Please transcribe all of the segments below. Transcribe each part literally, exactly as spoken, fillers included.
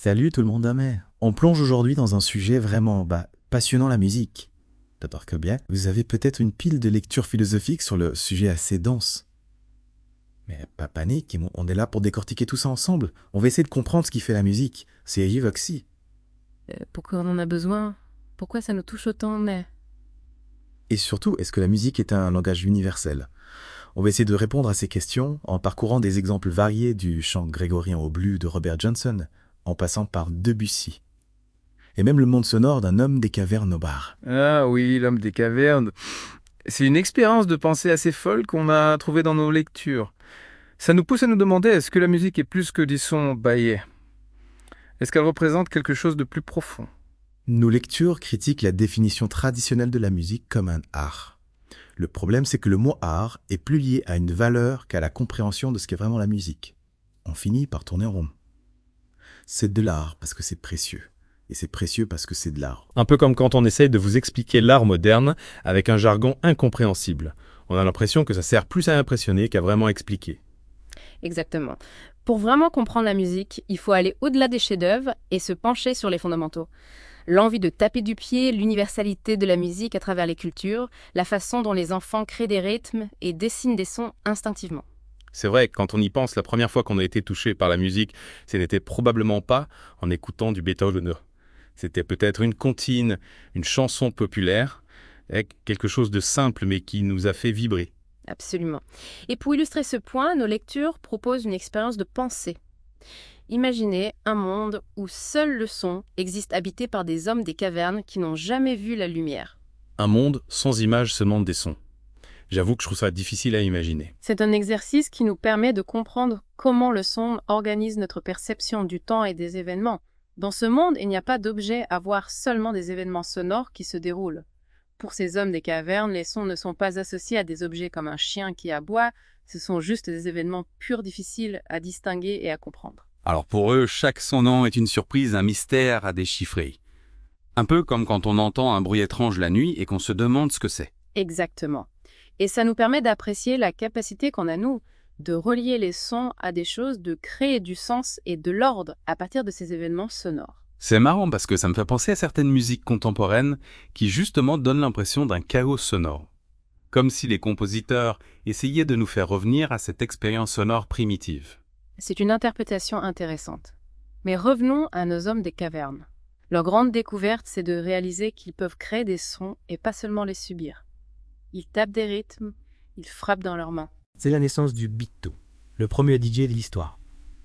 Salut tout le monde, mais on plonge aujourd'hui dans un sujet vraiment bah, passionnant, la musique. D'abord que bien, vous avez peut-être une pile de lectures philosophiques sur le sujet assez dense. Mais pas panique, on est là pour décortiquer tout ça ensemble. On va essayer de comprendre ce qui fait la musique. C'est Evoxy. Euh, pourquoi on en a besoin? Pourquoi ça nous touche autant, mais... Et surtout, est-ce que la musique est un langage universel? On va essayer de répondre à ces questions en parcourant des exemples variés du chant grégorien au bleu de Robert Johnson, en passant par Debussy. Et même le monde sonore d'un homme des cavernes au bar. Ah oui, l'homme des cavernes. C'est une expérience de pensée assez folle qu'on a trouvée dans nos lectures. Ça nous pousse à nous demander, est-ce que la musique est plus que des sons baillés? Est-ce qu'elle représente quelque chose de plus profond? Nos lectures critiquent la définition traditionnelle de la musique comme un art. Le problème, c'est que le mot art est plus lié à une valeur qu'à la compréhension de ce qu'est vraiment la musique. On finit par tourner en rond. C'est de l'art parce que c'est précieux. Et c'est précieux parce que c'est de l'art. Un peu comme quand on essaye de vous expliquer l'art moderne avec un jargon incompréhensible. On a l'impression que ça sert plus à impressionner qu'à vraiment expliquer. Exactement. Pour vraiment comprendre la musique, il faut aller au-delà des chefs-d'œuvre et se pencher sur les fondamentaux. L'envie de taper du pied, l'universalité de la musique à travers les cultures, la façon dont les enfants créent des rythmes et dessinent des sons instinctivement. C'est vrai, quand on y pense, la première fois qu'on a été touché par la musique, ce n'était probablement pas en écoutant du Beethoven. C'était peut-être une comptine, une chanson populaire, quelque chose de simple mais qui nous a fait vibrer. Absolument. Et pour illustrer ce point, nos lectures proposent une expérience de pensée. Imaginez un monde où seul le son existe habité par des hommes des cavernes qui n'ont jamais vu la lumière. Un monde sans images, seulement des sons. J'avoue que je trouve ça difficile à imaginer. C'est un exercice qui nous permet de comprendre comment le son organise notre perception du temps et des événements. Dans ce monde, il n'y a pas d'objet à voir, seulement des événements sonores qui se déroulent. Pour ces hommes des cavernes, les sons ne sont pas associés à des objets comme un chien qui aboie, ce sont juste des événements purs difficiles à distinguer et à comprendre. Alors pour eux, chaque sonant est une surprise, un mystère à déchiffrer. Un peu comme quand on entend un bruit étrange la nuit et qu'on se demande ce que c'est. Exactement. Et ça nous permet d'apprécier la capacité qu'on a, nous, de relier les sons à des choses, de créer du sens et de l'ordre à partir de ces événements sonores. C'est marrant parce que ça me fait penser à certaines musiques contemporaines qui justement donnent l'impression d'un chaos sonore. Comme si les compositeurs essayaient de nous faire revenir à cette expérience sonore primitive. C'est une interprétation intéressante. Mais revenons à nos hommes des cavernes. Leur grande découverte, c'est de réaliser qu'ils peuvent créer des sons et pas seulement les subir. Ils tapent des rythmes, ils frappent dans leurs mains. C'est la naissance du beato, le premier D J de l'histoire.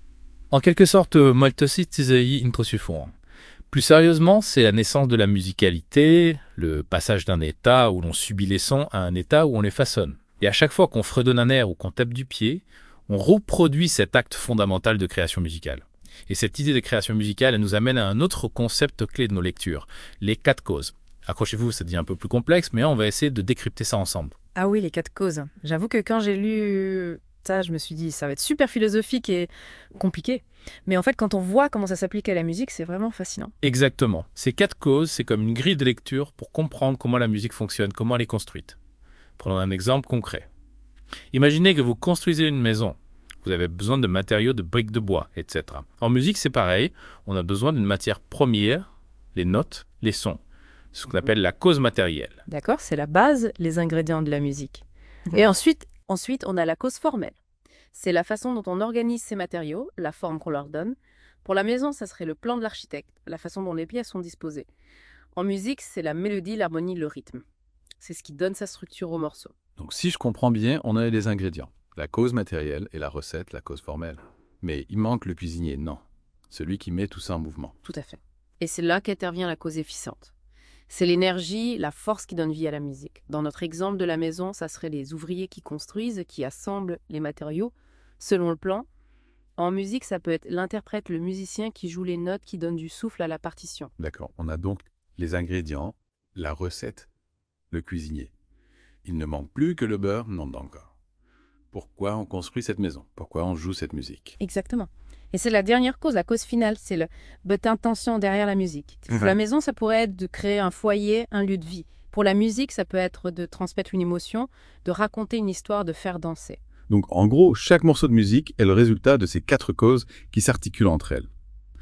En quelque sorte, molto si introsufon. Plus sérieusement, c'est la naissance de la musicalité, le passage d'un état où l'on subit les sons à un état où on les façonne. Et à chaque fois qu'on fredonne un air ou qu'on tape du pied, on reproduit cet acte fondamental de création musicale. Et cette idée de création musicale, elle nous amène à un autre concept clé de nos lectures, les quatre causes. Accrochez-vous, ça devient un peu plus complexe, mais on va essayer de décrypter ça ensemble. Ah oui, les quatre causes. J'avoue que quand j'ai lu ça, je me suis dit, ça va être super philosophique et compliqué. Mais en fait, quand on voit comment ça s'applique à la musique, c'est vraiment fascinant. Exactement. Ces quatre causes, c'est comme une grille de lecture pour comprendre comment la musique fonctionne, comment elle est construite. Prenons un exemple concret. Imaginez que vous construisez une maison. Vous avez besoin de matériaux, de briques de bois, et cetera. En musique, c'est pareil. On a besoin d'une matière première, les notes, les sons. Ce qu'on appelle la cause matérielle. D'accord, c'est la base, les ingrédients de la musique. Et ensuite, ensuite, on a la cause formelle. C'est la façon dont on organise ces matériaux, la forme qu'on leur donne. Pour la maison, ça serait le plan de l'architecte, la façon dont les pièces sont disposées. En musique, c'est la mélodie, l'harmonie, le rythme. C'est ce qui donne sa structure au morceau. Donc si je comprends bien, on a les ingrédients. La cause matérielle et la recette, la cause formelle. Mais il manque le cuisinier, non. Celui qui met tout ça en mouvement. Tout à fait. Et c'est là qu'intervient la cause efficiente. C'est l'énergie, la force qui donne vie à la musique. Dans notre exemple de la maison, ça serait les ouvriers qui construisent, qui assemblent les matériaux selon le plan. En musique, ça peut être l'interprète, le musicien qui joue les notes, qui donne du souffle à la partition. D'accord, on a donc les ingrédients, la recette, le cuisinier. Il ne manque plus que le beurre, non encore. Pourquoi on construit cette maison? Pourquoi on joue cette musique? Exactement. Et c'est la dernière cause, la cause finale, c'est le but intention derrière la musique. Pour la maison, ça pourrait être de créer un foyer, un lieu de vie. Pour la musique, ça peut être de transmettre une émotion, de raconter une histoire, de faire danser. Donc en gros, chaque morceau de musique est le résultat de ces quatre causes qui s'articulent entre elles.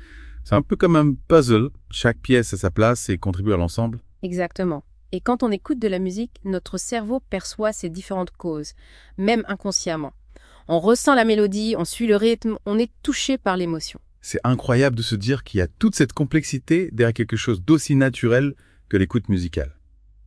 C'est un peu comme un puzzle. Chaque pièce a sa place et contribue à l'ensemble. Exactement. Et quand on écoute de la musique, notre cerveau perçoit ces différentes causes, même inconsciemment. On ressent la mélodie, on suit le rythme, on est touché par l'émotion. C'est incroyable de se dire qu'il y a toute cette complexité derrière quelque chose d'aussi naturel que l'écoute musicale.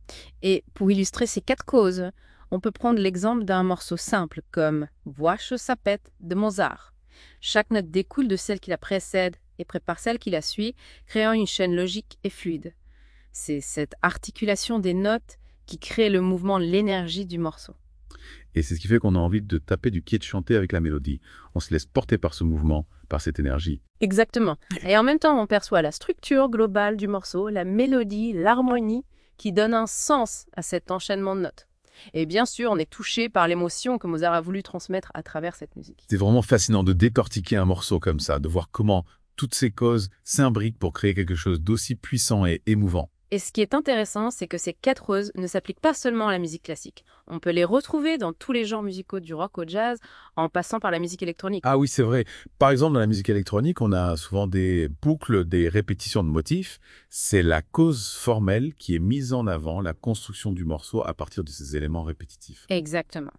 Et pour illustrer ces quatre causes, on peut prendre l'exemple d'un morceau simple comme « Voix sapette » de Mozart. Chaque note découle de celle qui la précède et prépare celle qui la suit, créant une chaîne logique et fluide. C'est cette articulation des notes qui crée le mouvement, l'énergie du morceau. Et c'est ce qui fait qu'on a envie de taper du pied de chanter avec la mélodie. On se laisse porter par ce mouvement, par cette énergie. Exactement. Et en même temps, on perçoit la structure globale du morceau, la mélodie, l'harmonie, qui donne un sens à cet enchaînement de notes. Et bien sûr, on est touché par l'émotion que Mozart a voulu transmettre à travers cette musique. C'est vraiment fascinant de décortiquer un morceau comme ça, de voir comment toutes ces causes s'imbriquent pour créer quelque chose d'aussi puissant et émouvant. Et ce qui est intéressant, c'est que ces quatre causes ne s'appliquent pas seulement à la musique classique. On peut les retrouver dans tous les genres musicaux du rock au jazz, en passant par la musique électronique. Ah oui, c'est vrai. Par exemple, dans la musique électronique, on a souvent des boucles, des répétitions de motifs. C'est la cause formelle qui est mise en avant, la construction du morceau à partir de ces éléments répétitifs. Exactement.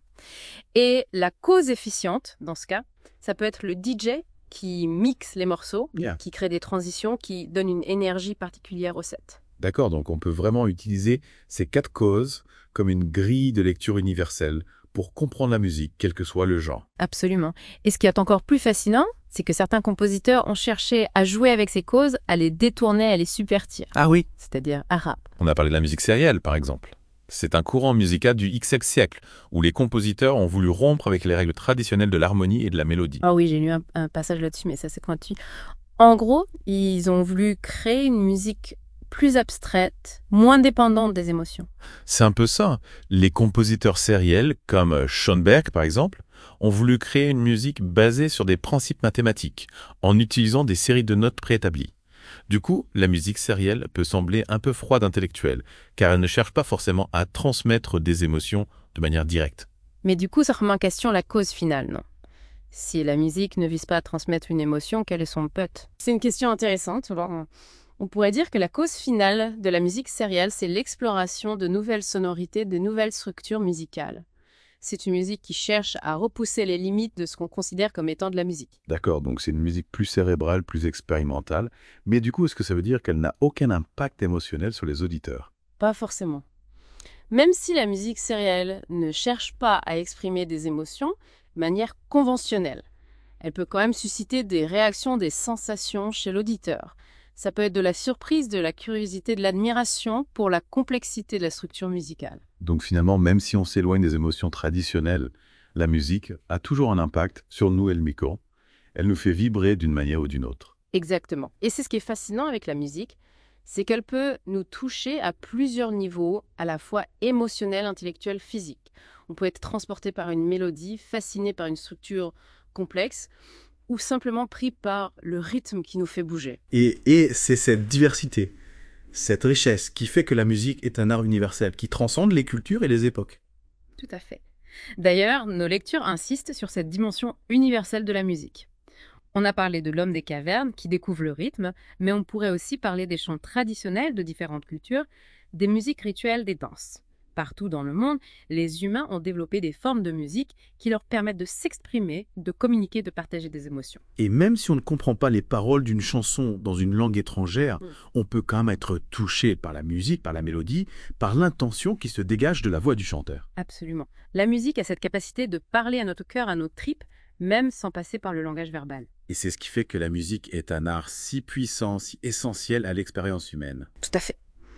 Et la cause efficiente, dans ce cas, ça peut être le D J qui mixe les morceaux, Yeah. qui crée des transitions, qui donne une énergie particulière au set. D'accord, donc on peut vraiment utiliser ces quatre causes comme une grille de lecture universelle pour comprendre la musique, quel que soit le genre. Absolument. Et ce qui est encore plus fascinant, c'est que certains compositeurs ont cherché à jouer avec ces causes, à les détourner, à les subvertir, Ah oui. c'est-à-dire arabe. On a parlé de la musique sérielle, par exemple. C'est un courant musical du Xe siècle, où les compositeurs ont voulu rompre avec les règles traditionnelles de l'harmonie et de la mélodie. Ah oui, j'ai lu un, un passage là-dessus, mais ça c'est pointu. En gros, ils ont voulu créer une musique plus abstraite, moins dépendante des émotions. C'est un peu ça. Les compositeurs sériels, comme Schoenberg par exemple, ont voulu créer une musique basée sur des principes mathématiques, en utilisant des séries de notes préétablies. Du coup, la musique sérielle peut sembler un peu froide intellectuelle, car elle ne cherche pas forcément à transmettre des émotions de manière directe. Mais du coup, ça remet en question la cause finale, non? Si la musique ne vise pas à transmettre une émotion, quel est son but? C'est une question intéressante. Alors, on pourrait dire que la cause finale de la musique sérielle, c'est l'exploration de nouvelles sonorités, de nouvelles structures musicales. C'est une musique qui cherche à repousser les limites de ce qu'on considère comme étant de la musique. D'accord, donc c'est une musique plus cérébrale, plus expérimentale. Mais du coup, est-ce que ça veut dire qu'elle n'a aucun impact émotionnel sur les auditeurs? Pas forcément. Même si la musique sérielle ne cherche pas à exprimer des émotions de manière conventionnelle, elle peut quand même susciter des réactions, des sensations chez l'auditeur. Ça peut être de la surprise, de la curiosité, de l'admiration pour la complexité de la structure musicale. Donc finalement, même si on s'éloigne des émotions traditionnelles, la musique a toujours un impact sur nous et le micro. Elle nous fait vibrer d'une manière ou d'une autre. Exactement. Et c'est ce qui est fascinant avec la musique, c'est qu'elle peut nous toucher à plusieurs niveaux, à la fois émotionnel, intellectuel, physique. On peut être transporté par une mélodie, fasciné par une structure complexe, ou simplement pris par le rythme qui nous fait bouger. Et, et c'est cette diversité, cette richesse qui fait que la musique est un art universel, qui transcende les cultures et les époques. Tout à fait. D'ailleurs, nos lectures insistent sur cette dimension universelle de la musique. On a parlé de l'homme des cavernes qui découvre le rythme, mais on pourrait aussi parler des chants traditionnels de différentes cultures, des musiques rituelles, des danses. Partout dans le monde, les humains ont développé des formes de musique qui leur permettent de s'exprimer, de communiquer, de partager des émotions. Et même si on ne comprend pas les paroles d'une chanson dans une langue étrangère, Mm. on peut quand même être touché par la musique, par la mélodie, par l'intention qui se dégage de la voix du chanteur. Absolument. La musique a cette capacité de parler à notre cœur, à nos tripes, même sans passer par le langage verbal. Et c'est ce qui fait que la musique est un art si puissant, si essentiel à l'expérience humaine. Tout à fait.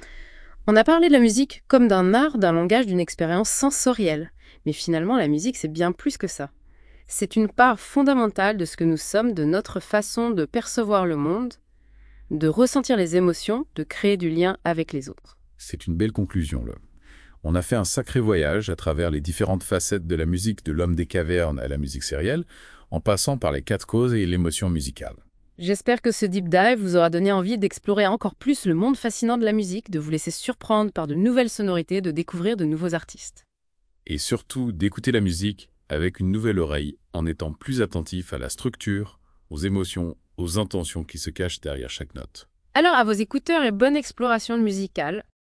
On a parlé de la musique comme d'un art, d'un langage, d'une expérience sensorielle. Mais finalement, la musique, c'est bien plus que ça. C'est une part fondamentale de ce que nous sommes, de notre façon de percevoir le monde, de ressentir les émotions, de créer du lien avec les autres. C'est une belle conclusion, là. On a fait un sacré voyage à travers les différentes facettes de la musique de l'homme des cavernes à la musique sérielle, en passant par les quatre causes et l'émotion musicale. J'espère que ce deep dive vous aura donné envie d'explorer encore plus le monde fascinant de la musique, de vous laisser surprendre par de nouvelles sonorités, de découvrir de nouveaux artistes. Et surtout d'écouter la musique avec une nouvelle oreille en étant plus attentif à la structure, aux émotions aux intentions qui se cachent derrière chaque note. Alors à vos écouteurs et bonne exploration musicale.